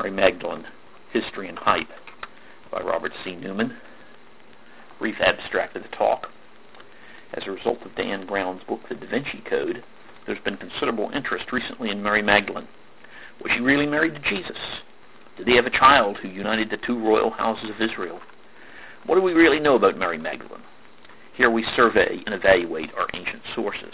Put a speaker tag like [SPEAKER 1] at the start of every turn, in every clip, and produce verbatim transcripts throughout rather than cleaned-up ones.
[SPEAKER 1] Mary Magdalene, History and Hype by Robert C. Newman. Brief abstract of the talk. As a result of Dan Brown's book, The Da Vinci Code, there's been considerable interest recently in Mary Magdalene. Was she really married to Jesus? Did they have a child who united the two royal houses of Israel? What do we really know about Mary Magdalene? Here we survey and evaluate our ancient sources.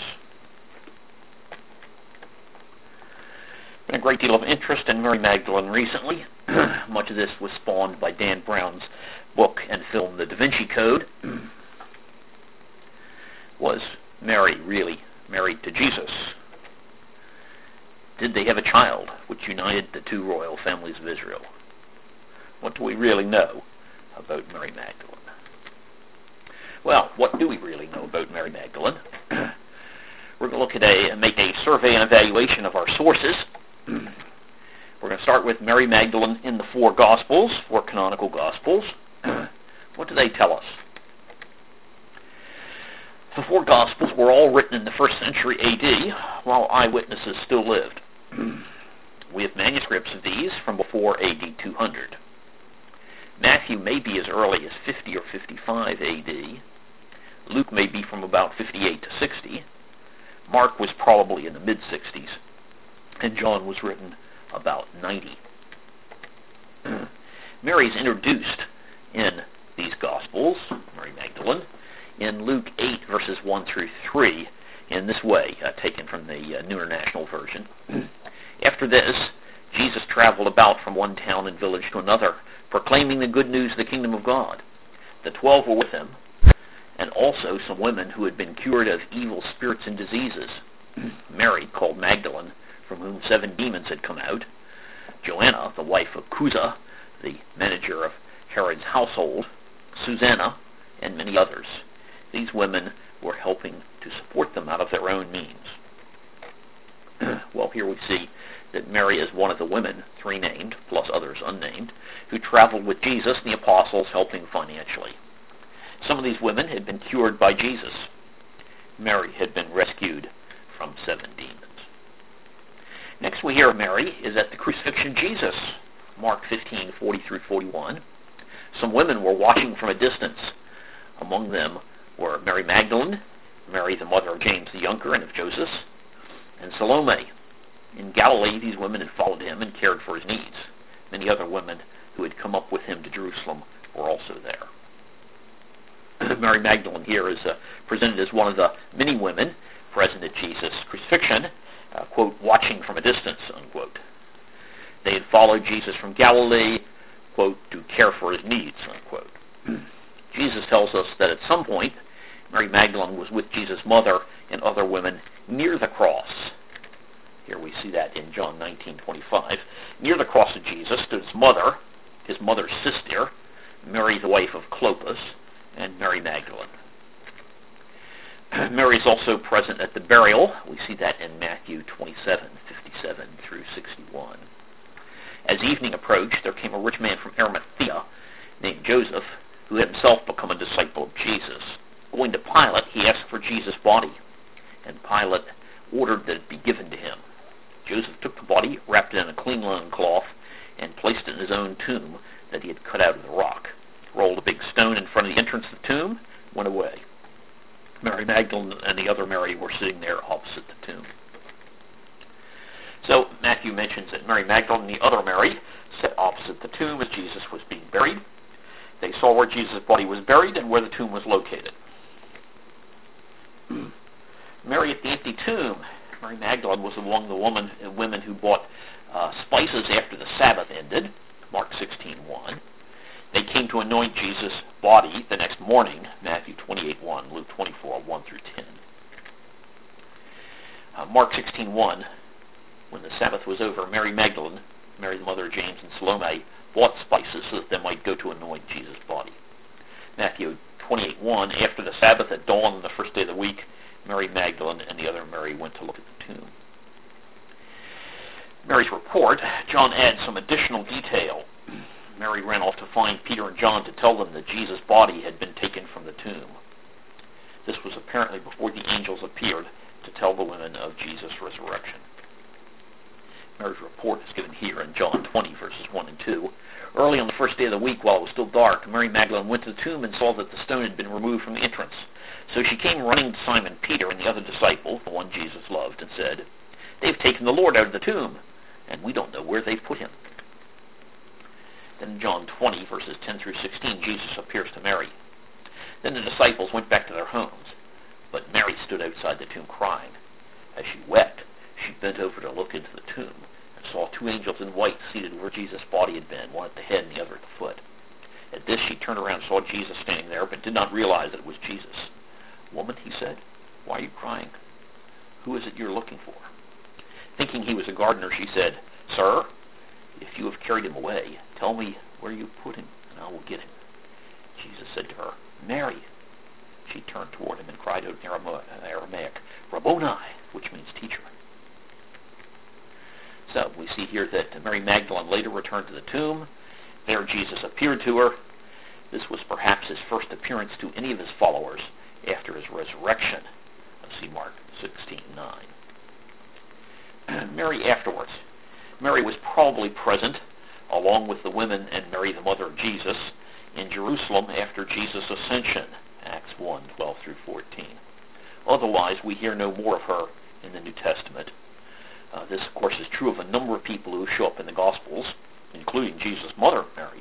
[SPEAKER 1] Been a great deal of interest in Mary Magdalene recently. Much of this was spawned by Dan Brown's book and film, The Da Vinci Code. Was Mary really married to Jesus? Did they have a child which united the two royal families of Israel? What do we really know about Mary Magdalene? Well, what do we really know about Mary Magdalene? We're going to look at a and make a survey and evaluation of our sources. We're going to start with Mary Magdalene in the four Gospels, four canonical Gospels. What do they tell us? The four Gospels were all written in the first century A D, while eyewitnesses still lived. We have manuscripts of these from before A D two hundred. Matthew may be as early as fifty or fifty-five A D. Luke may be from about fifty-eight to sixty. Mark was probably in the mid-sixties. And John was written about ninety. Mary is introduced in these Gospels, Mary Magdalene, in Luke eight, verses one through three, in this way, uh, taken from the uh, New International Version. After this, Jesus traveled about from one town and village to another, proclaiming the good news of the kingdom of God. The twelve were with him, and also some women who had been cured of evil spirits and diseases. Mary, called Magdalene, from whom seven demons had come out, Joanna, the wife of Chuza, the manager of Herod's household, Susanna, and many others. These women were helping to support them out of their own means. Well, here we see that Mary is one of the women, three named, plus others unnamed, who traveled with Jesus and the apostles, helping financially. Some of these women had been cured by Jesus. Mary had been rescued from seven demons. Next we hear of Mary is at the crucifixion of Jesus, Mark fifteen, forty through forty-one. Some women were watching from a distance. Among them were Mary Magdalene, Mary the mother of James the Younger and of Joseph, and Salome. In Galilee, these women had followed him and cared for his needs. Many other women who had come up with him to Jerusalem were also there. Mary Magdalene here is uh, presented as one of the many women present at Jesus' crucifixion, uh, quote, watching from a distance, unquote. They had followed Jesus from Galilee, quote, to care for his needs, unquote. Jesus tells us that at some point, Mary Magdalene was with Jesus' mother and other women near the cross. Here we see that in John nineteen twenty-five. Near the cross of Jesus stood his mother, his mother's sister, Mary the wife of Clopas, and Mary Magdalene. Mary is also present at the burial. We see that in Matthew twenty-seven, fifty-seven through sixty-one. As evening approached, there came a rich man from Arimathea named Joseph, who had himself become a disciple of Jesus. Going to Pilate, he asked for Jesus' body, and Pilate ordered that it be given to him. Joseph took the body, wrapped it in a clean linen cloth, and placed it in his own tomb that he had cut out of the rock. Rolled a big stone in front of the entrance of the tomb, went away. Mary Magdalene and the other Mary were sitting there opposite the tomb. So Matthew mentions that Mary Magdalene and the other Mary sat opposite the tomb as Jesus was being buried. They saw where Jesus' body was buried and where the tomb was located. Mary at the empty tomb. Mary Magdalene was among the woman, uh, women who bought uh, spices after the Sabbath ended, Mark sixteen one. They came to anoint Jesus' body the next morning, Matthew twenty-eight one, Luke twenty-four, one through ten. Uh, Mark sixteen one, when the Sabbath was over, Mary Magdalene, Mary the mother of James, and Salome bought spices so that they might go to anoint Jesus' body. Matthew twenty-eight one, after the Sabbath at dawn on the first day of the week, Mary Magdalene and the other Mary went to look at the tomb. Mary's report, John adds some additional detail. Mary ran off to find Peter and John to tell them that Jesus' body had been taken from the tomb. This was apparently before the angels appeared to tell the women of Jesus' resurrection. Mary's report is given here in John twenty, verse verses one and two. Early on the first day of the week, while it was still dark, Mary Magdalene went to the tomb and saw that the stone had been removed from the entrance. So she came running to Simon Peter and the other disciple, the one Jesus loved, and said, "They've taken the Lord out of the tomb, and we don't know where they've put him." Then in John twenty, verses ten through sixteen, Jesus appears to Mary. Then the disciples went back to their homes, but Mary stood outside the tomb crying. As she wept, she bent over to look into the tomb, and saw two angels in white seated where Jesus' body had been, one at the head and the other at the foot. At this she turned around and saw Jesus standing there, but did not realize that it was Jesus. "Woman," he said, "why are you crying? Who is it you're looking for?" Thinking he was a gardener, she said, "Sir, if you have carried him away, tell me where you put him, and I will get him." Jesus said to her, "Mary." She turned toward him and cried out in Aramaic, "Rabboni," which means teacher. So we see here that Mary Magdalene later returned to the tomb. There Jesus appeared to her. This was perhaps his first appearance to any of his followers after his resurrection. Let's see Mark sixteen nine. Mary afterwards. Mary was probably present, along with the women and Mary, the mother of Jesus, in Jerusalem after Jesus' ascension, Acts one twelve through fourteen. Otherwise, we hear no more of her in the New Testament. Uh, this, of course, is true of a number of people who show up in the Gospels, including Jesus' mother, Mary.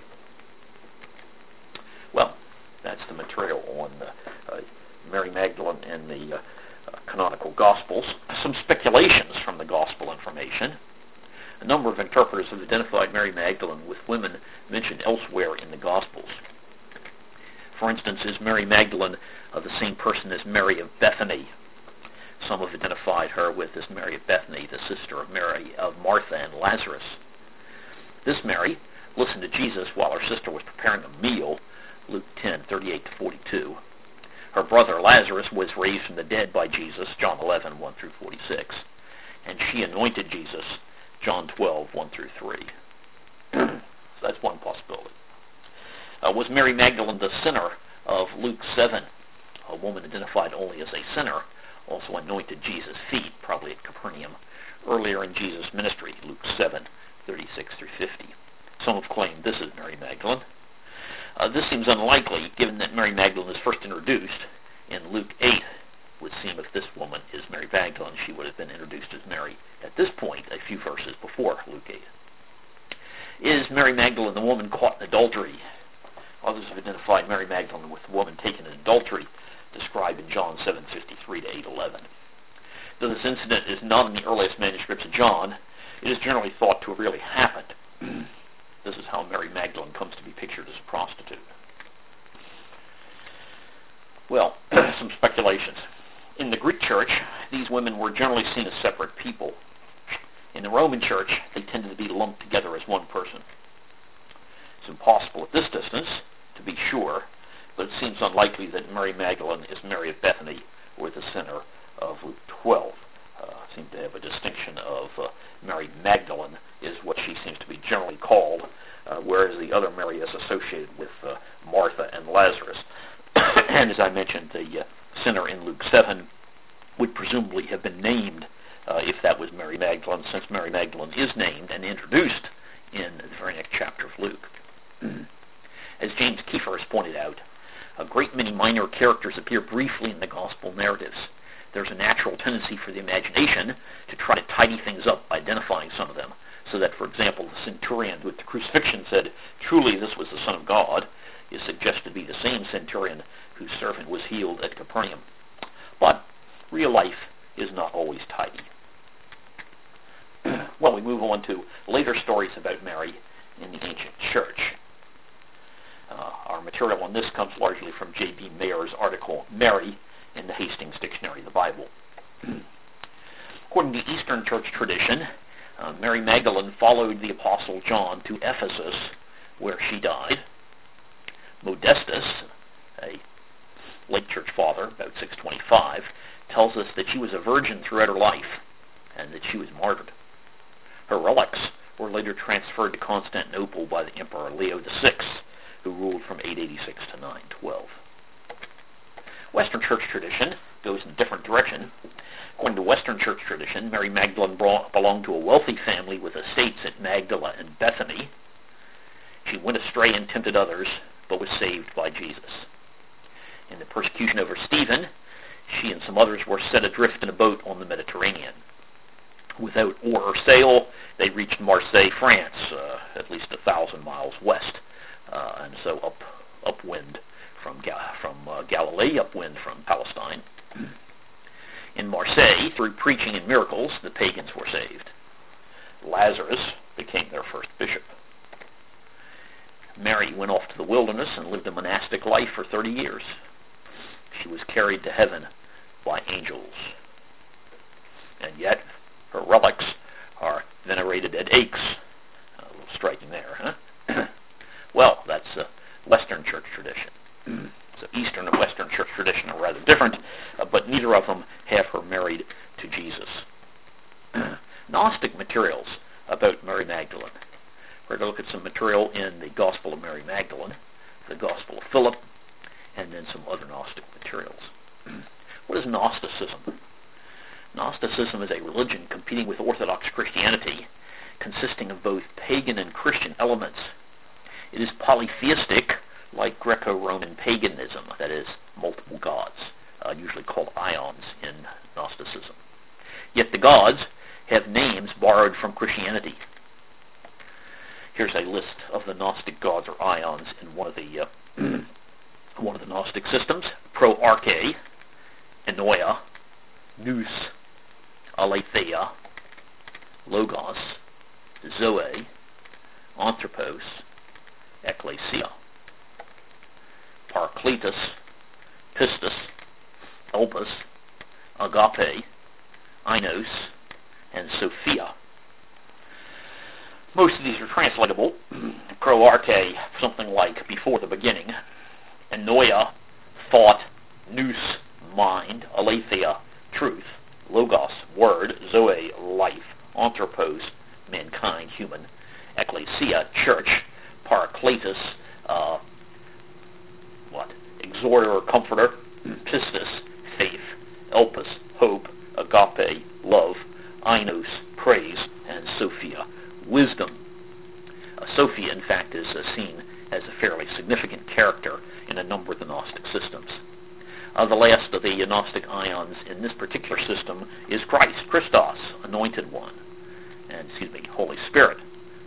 [SPEAKER 1] Well, that's the material on uh, uh, Mary Magdalene and the uh, uh, canonical Gospels. Some speculations from the Gospel information. A number of interpreters have identified Mary Magdalene with women mentioned elsewhere in the Gospels. For instance, is Mary Magdalene uh, the same person as Mary of Bethany? Some have identified her with this Mary of Bethany, the sister of Mary of Martha and Lazarus. This Mary listened to Jesus while her sister was preparing a meal, Luke ten thirty-eight to forty-two. Her brother Lazarus was raised from the dead by Jesus, John eleven one through forty-six. And she anointed Jesus, John twelve one through three. So that's one possibility. Uh, was Mary Magdalene the sinner of Luke seven? A woman identified only as a sinner also anointed Jesus' feet, probably at Capernaum, earlier in Jesus' ministry, Luke seven thirty-six through fifty. Some have claimed this is Mary Magdalene. Uh, this seems unlikely, given that Mary Magdalene is first introduced in Luke eight. It would seem if this woman is Mary Magdalene, she would have been introduced as Mary at this point, a few verses before Luke eight. Is Mary Magdalene the woman caught in adultery? Others have identified Mary Magdalene with the woman taken in adultery, described in John seven fifty-three to eight eleven. Though this incident is not in the earliest manuscripts of John, it is generally thought to have really happened. This is how Mary Magdalene comes to be pictured as a prostitute. Well, some speculations. In the Greek church, these women were generally seen as separate people. In the Roman church, they tended to be lumped together as one person. It's impossible at this distance to be sure, but it seems unlikely that Mary Magdalene is Mary of Bethany or the sinner of Luke twelve. Uh, seem to have a distinction of uh, Mary Magdalene is what she seems to be generally called, uh, whereas the other Mary is associated with uh, Martha and Lazarus. And as I mentioned, the uh, sinner in Luke seven would presumably have been named uh, if that was Mary Magdalene, since Mary Magdalene is named and introduced in the very next chapter of Luke. As James Kiefer has pointed out, a great many minor characters appear briefly in the gospel narratives. There's a natural tendency for the imagination to try to tidy things up by identifying some of them, so that, for example, the centurion who at the crucifixion said, "Truly this was the Son of God," is suggested to be the same centurion whose servant was healed at Capernaum. But real life is not always tidy. Well, we move on to later stories about Mary in the ancient church. Uh, our material on this comes largely from J B Mayer's article, Mary, in the Hastings Dictionary of the Bible. According to Eastern church tradition, uh, Mary Magdalene followed the Apostle John to Ephesus, where she died. Modestus, a late church father, about six twenty-five, tells us that she was a virgin throughout her life and that she was martyred. Her relics were later transferred to Constantinople by the Emperor Leo the Sixth, who ruled from eight eighty-six to nine twelve. Western church tradition goes in a different direction. According to Western church tradition, Mary Magdalene belonged to a wealthy family with estates at Magdala and Bethany. She went astray and tempted others, but was saved by Jesus. In the persecution over Stephen, she and some others were set adrift in a boat on the Mediterranean. Without oar or sail, they reached Marseille, France, uh, at least a thousand miles west, uh, and so up upwind from Ga- from uh, Galilee, upwind from Palestine. In Marseille, through preaching and miracles, the pagans were saved. Lazarus became their first bishop. Mary went off to the wilderness and lived a monastic life for thirty years. She was carried to heaven by angels. And yet, her relics are venerated at Aix. A little striking there, huh? Well, that's uh, Western church tradition. So Eastern and Western church tradition are rather different, uh, but neither of them have her married to Jesus. Gnostic materials about Mary Magdalene. We're going to look at some material in the Gospel of Mary Magdalene, the Gospel of Philip, and then some other Gnostic materials. What is Gnosticism? Gnosticism is a religion competing with Orthodox Christianity, consisting of both pagan and Christian elements. It is polytheistic, like Greco-Roman paganism, that is, multiple gods, uh, usually called ions in Gnosticism. Yet the gods have names borrowed from Christianity. Here's a list of the Gnostic gods or ions in one of the uh, one of the Gnostic systems: Pro-Arche, Ennoia, Nous, Aletheia, Logos, Zoe, Anthropos, Ecclesia. Paracletus, Pistis, Elpis, Agape, Inos, and Sophia. Most of these are translatable. Pro-Arche, something like before the beginning. Ennoia, thought. Nous, mind. Aletheia, truth. Logos, word. Zoe, life. Anthropos, mankind, human. Ecclesia, church. Paracletus, uh, what? Exhorter or comforter. Pistis, faith. Elpis, hope. Agape, love. Inos, praise. And Sophia, wisdom. Uh, Sophia, in fact, is uh, seen as a fairly significant character in a number of the Gnostic systems. Uh, the last of the Gnostic ions in this particular system is Christ, Christos, Anointed One, and, excuse me, Holy Spirit.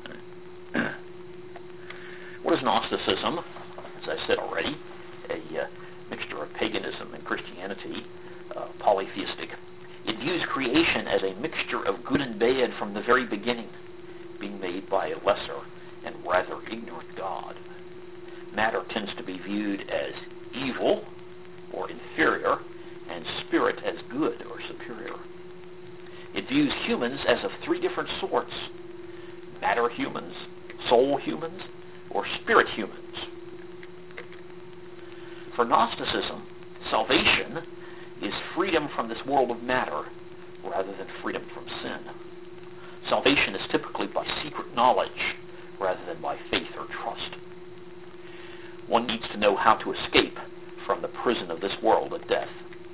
[SPEAKER 1] What is Gnosticism? As I said already, a uh, mixture of paganism and Christianity, uh, polytheistic. It views creation as a mixture of good and bad from the very beginning, being made by a lesser and rather ignorant God. Matter tends to be viewed as evil or inferior, and spirit as good or superior. It views humans as of three different sorts: matter humans, soul humans, or spirit humans. For Gnosticism, salvation is freedom from this world of matter rather than freedom from sin. Salvation is typically by secret knowledge rather than by faith or trust. One needs to know how to escape from the prison of this world at death.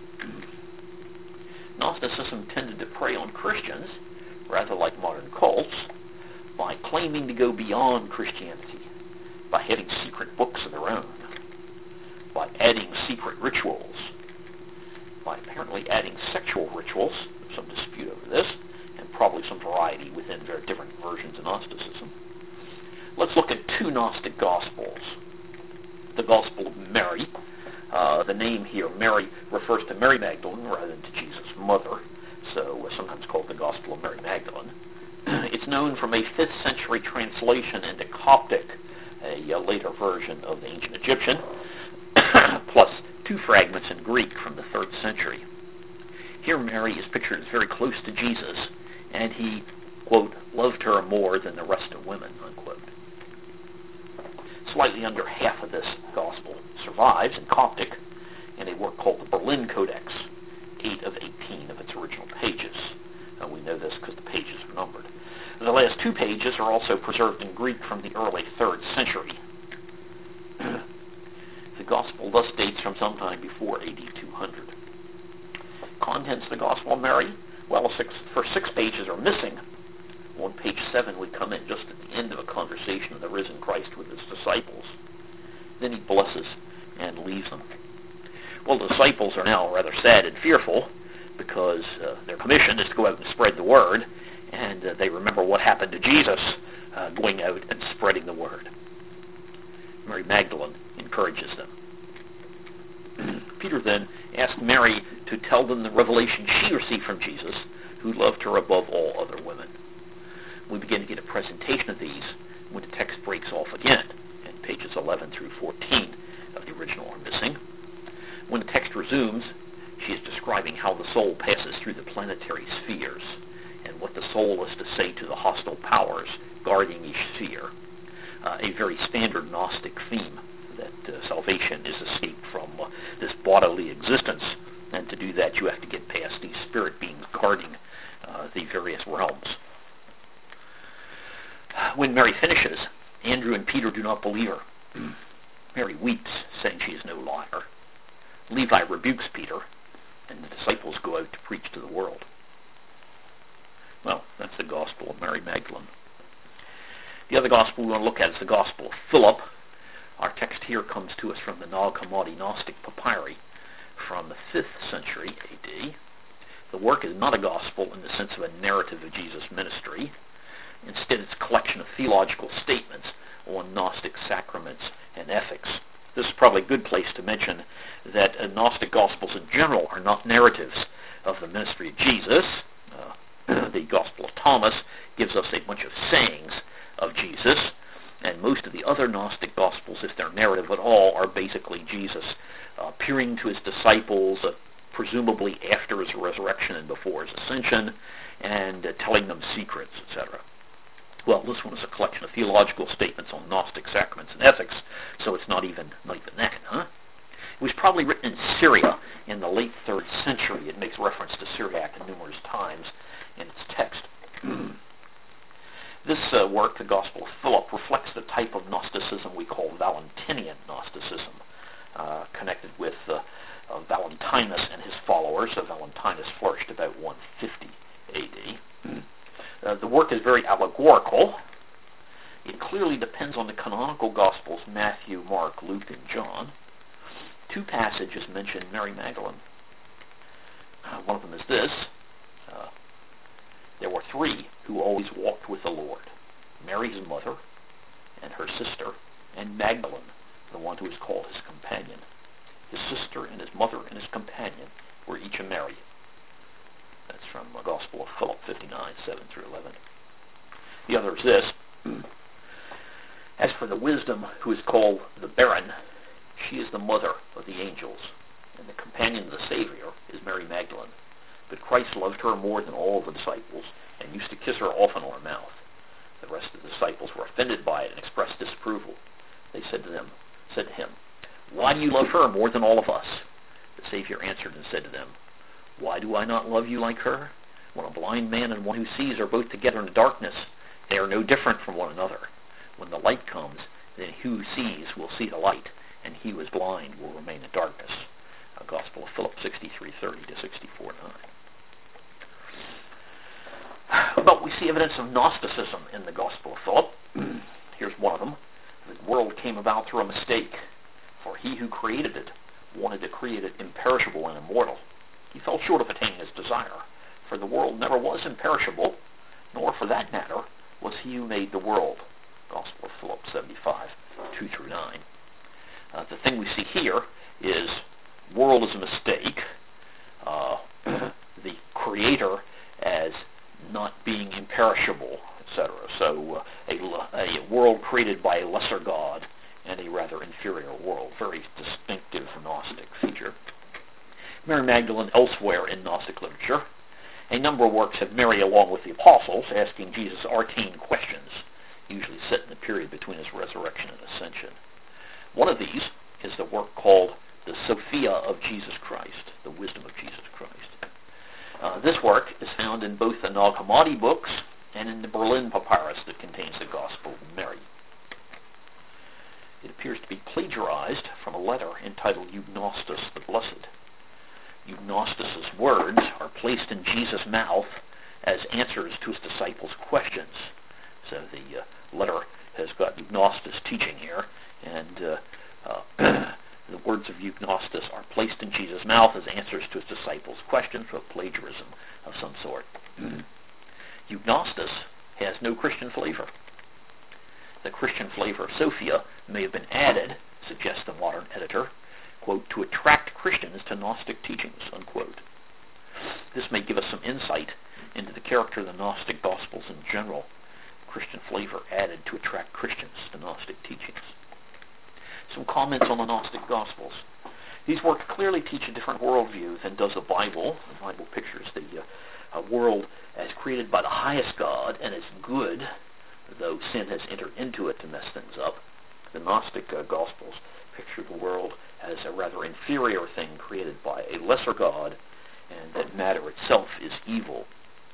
[SPEAKER 1] Gnosticism tended to prey on Christians, rather like modern cults, by claiming to go beyond Christianity, by having secret books of their own, by adding secret rituals, by apparently adding sexual rituals. There's some dispute over this, and probably some variety within very different versions of Gnosticism. Let's look at two Gnostic Gospels. The Gospel of Mary. Uh, the name here, Mary, refers to Mary Magdalene rather than to Jesus' mother, so uh, sometimes called the Gospel of Mary Magdalene. It's known from a fifth century translation into Coptic, a, a later version of the ancient Egyptian, plus two fragments in Greek from the third century. Here Mary is pictured as very close to Jesus, and he, quote, loved her more than the rest of women, unquote. Slightly under half of this gospel survives in Coptic in a work called the Berlin Codex, eight of eighteen of its original pages. Uh, we know this because the pages are numbered. The last two pages are also preserved in Greek from the early third century. The gospel thus dates from sometime before A D two hundred. contents of the Gospel of Mary? Well, six, first six pages are missing. On page seven, we come in just at the end of a conversation of the risen Christ with his disciples. Then he blesses and leaves them. Well, the disciples are now rather sad and fearful because uh, their commission is to go out and spread the word, and uh, they remember what happened to Jesus uh, going out and spreading the word. Mary Magdalene encourages them. Peter then asked Mary to tell them the revelation she received from Jesus, who loved her above all other women. We begin to get a presentation of these when the text breaks off again, and pages eleven through fourteen of the original are missing. When the text resumes, she is describing how the soul passes through the planetary spheres, and what the soul is to say to the hostile powers guarding each sphere. Uh, a very standard Gnostic theme, that uh, salvation is escape from uh, this bodily existence, and to do that you have to get past these spirit beings guarding uh, the various realms. When Mary finishes, Andrew and Peter do not believe her. Mary weeps, saying she is no liar. Levi rebukes Peter, and the disciples go out to preach to the world. Well, that's the Gospel of Mary Magdalene. The other Gospel we want to look at is the Gospel of Philip. Our text here comes to us from the Nag Hammadi Gnostic Papyri from the fifth century A D. The work is not a Gospel in the sense of a narrative of Jesus' ministry. Instead, it's a collection of theological statements on Gnostic sacraments and ethics. This is probably a good place to mention that uh, Gnostic Gospels in general are not narratives of the ministry of Jesus. Uh, the Gospel of Thomas gives us a bunch of sayings of Jesus, and most of the other Gnostic Gospels, if they're narrative at all, are basically Jesus uh, appearing to his disciples, uh, presumably after his resurrection and before his ascension, and uh, telling them secrets, et cetera. Well, this one is a collection of theological statements on Gnostic sacraments and ethics, so it's not even, not even that, huh? It was probably written in Syria in the late third century. It makes reference to Syriac numerous times in its text. This uh, work, the Gospel of Philip, reflects the type of Gnosticism we call Valentinian Gnosticism, uh, connected with uh, uh, Valentinus and his followers. Uh, Valentinus flourished about one fifty A D. Uh, the work is very allegorical. It clearly depends on the canonical Gospels, Matthew, Mark, Luke, and John. Two passages mention Mary Magdalene. Uh, one of them is this. Uh, there were three who always walked with the Lord. Mary, his mother, and her sister, and Magdalene, the one who is called his companion. His sister and his mother and his companion were each a Mary. That's from the Gospel of Philip fifty-nine, seven through eleven. The other is this. As for the wisdom who is called the barren, she is the mother of the angels, and the companion of the Savior is Mary Magdalene. But Christ loved her more than all the disciples, and used to kiss her often on her mouth. The rest of the disciples were offended by it and expressed disapproval. They said to them, said to him, "Why do you love her more than all of us?" The Savior answered and said to them, "Why do I not love you like her? When a blind man and one who sees are both together in the darkness, they are no different from one another. When the light comes, then he who sees will see the light, and he who is blind will remain in darkness." A Gospel of Philip sixty-three thirty to sixty-four nine. But we see evidence of Gnosticism in the Gospel of Philip. Here's one of them. The world came about through a mistake, for he who created it wanted to create it imperishable and immortal. He fell short of attaining his desire, for the world never was imperishable, nor for that matter was he who made the world. Gospel of Philip seventy-five, two through nine. Uh, the thing we see here is world is a mistake, uh, the creator as not being imperishable, et cetera. So uh, a, a world created by a lesser god and a rather inferior world. Very distinctive Gnostic feature. Mary Magdalene elsewhere in Gnostic literature. A number of works have Mary along with the apostles asking Jesus arcane questions, usually set in the period between his resurrection and ascension. One of these is the work called the Sophia of Jesus Christ, the Wisdom of Jesus Christ. Uh, this work is found in both the Nag Hammadi books and in the Berlin papyrus that contains the Gospel of Mary. It appears to be plagiarized from a letter entitled Eunostus the Blessed. Eugnostus' words are placed in Jesus' mouth as answers to his disciples' questions. So the uh, letter has got Eugnostus teaching here, and uh, uh, the words of Eugnostus are placed in Jesus' mouth as answers to his disciples' questions, for plagiarism of some sort. Eugnostus has no Christian flavor. The Christian flavor of Sophia may have been added, suggests the modern editor, quote, to attract Christians to Gnostic teachings, unquote. This may give us some insight into the character of the Gnostic Gospels in general. Christian flavor added to attract Christians to Gnostic teachings. Some comments on the Gnostic Gospels. These works clearly teach a different worldview than does the Bible. The Bible pictures the uh, world as created by the highest God and as good, though sin has entered into it to mess things up. The Gnostic uh, Gospels picture the world as a rather inferior thing created by a lesser God, and that matter itself is evil.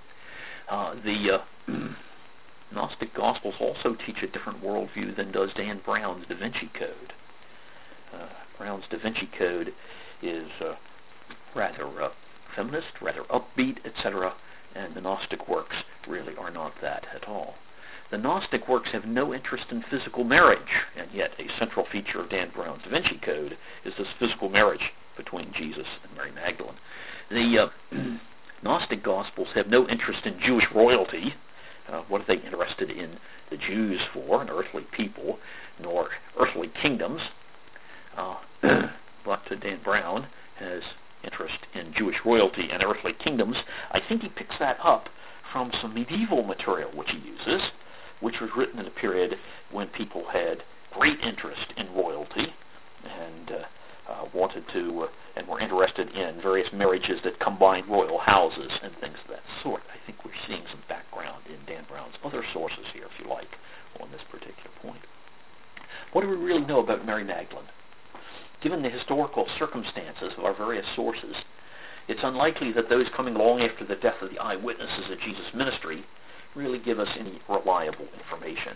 [SPEAKER 1] Uh, the uh, Gnostic Gospels also teach a different worldview than does Dan Brown's Da Vinci Code. Uh, Brown's Da Vinci Code is uh, rather uh, feminist, rather upbeat, et cetera, and the Gnostic works really are not that at all. The Gnostic works have no interest in physical marriage, and yet a central feature of Dan Brown's Da Vinci Code is this physical marriage between Jesus and Mary Magdalene. The uh, Gnostic Gospels have no interest in Jewish royalty. Uh, what are they interested in the Jews for, an earthly people, nor earthly kingdoms? Uh, but uh, Dan Brown has interest in Jewish royalty and earthly kingdoms. I think he picks that up from some medieval material which he uses, which was written in a period when people had great interest in royalty and uh, uh, wanted to, uh, and were interested in various marriages that combined royal houses and things of that sort. I think we're seeing some background in Dan Brown's other sources here, if you like, on this particular point. What do we really know about Mary Magdalene? Given the historical circumstances of our various sources, it's unlikely that those coming long after the death of the eyewitnesses of Jesus' ministry really give us any reliable information.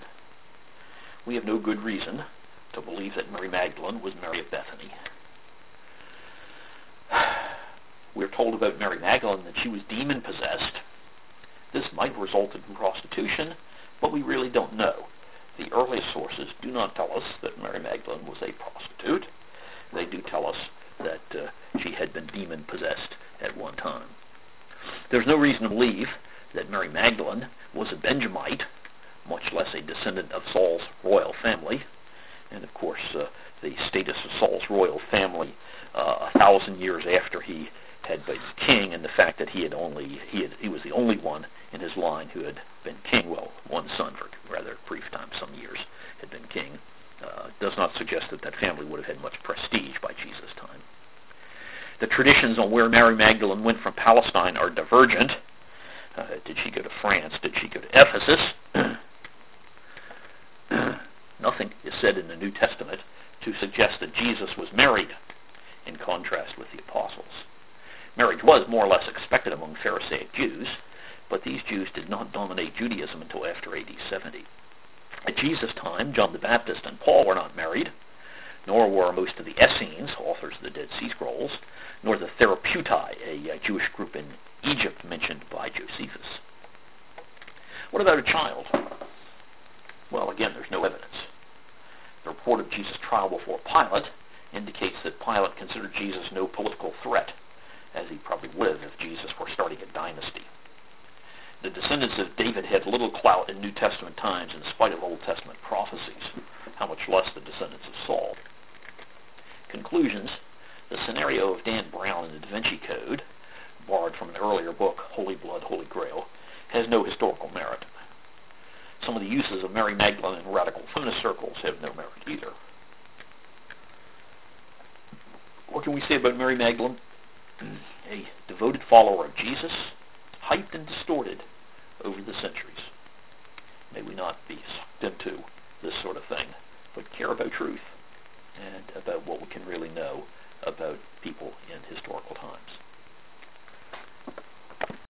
[SPEAKER 1] We have no good reason to believe that Mary Magdalene was Mary of Bethany. We're told about Mary Magdalene that she was demon-possessed. This might have resulted in prostitution, but we really don't know. The earliest sources do not tell us that Mary Magdalene was a prostitute. They do tell us that uh, she had been demon-possessed at one time. There's no reason to believe that Mary Magdalene was a Benjamite, much less a descendant of Saul's royal family. And of course, uh, the status of Saul's royal family uh, a thousand years after he had been king, and the fact that he had only he had, he was the only one in his line who had been king. Well, one son for rather brief time, some years, had been king. Uh, does not suggest that that family would have had much prestige by Jesus' time. The traditions on where Mary Magdalene went from Palestine are divergent. Uh, did she go to France? Did she go to Ephesus? Nothing is said in the New Testament to suggest that Jesus was married, in contrast with the apostles. Marriage was more or less expected among Pharisaic Jews, but these Jews did not dominate Judaism until after A D seventy. At Jesus' time, John the Baptist and Paul were not married, nor were most of the Essenes, authors of the Dead Sea Scrolls, nor the Therapeutai, a, a Jewish group in Egypt mentioned by Josephus. What about a child? Well, again, there's no evidence. The report of Jesus' trial before Pilate indicates that Pilate considered Jesus no political threat, as he probably would have if Jesus were starting a dynasty. The descendants of David had little clout in New Testament times in spite of Old Testament prophecies, how much less the descendants of Saul. Conclusions. The scenario of Dan Brown in the Da Vinci Code, borrowed from an earlier book, Holy Blood, Holy Grail, has no historical merit. Some of the uses of Mary Magdalene in radical feminist circles have no merit either. What can we say about Mary Magdalene? A devoted follower of Jesus, hyped and distorted over the centuries. May we not be sucked into this sort of thing, but care about truth and about what we can really know about people in historical times.